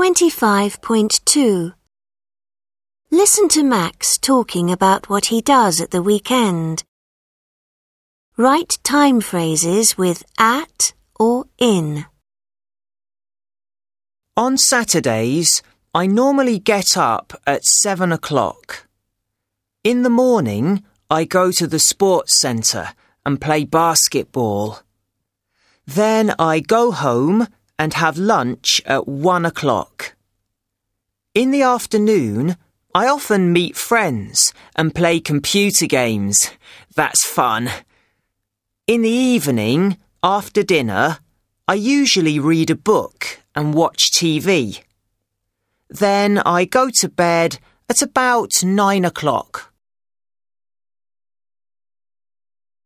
25.2. Listen to Max talking about what he does at the weekend. Write time phrases with at or in. On Saturdays, I normally get up at 7 o'clock. In the morning, I go to the sports centre and play basketball. Then I go home and have lunch at 1 o'clock. In the afternoon, I often meet friends and play computer games. That's fun. In the evening, after dinner, I usually read a book and watch TV. Then I go to bed at about 9 o'clock.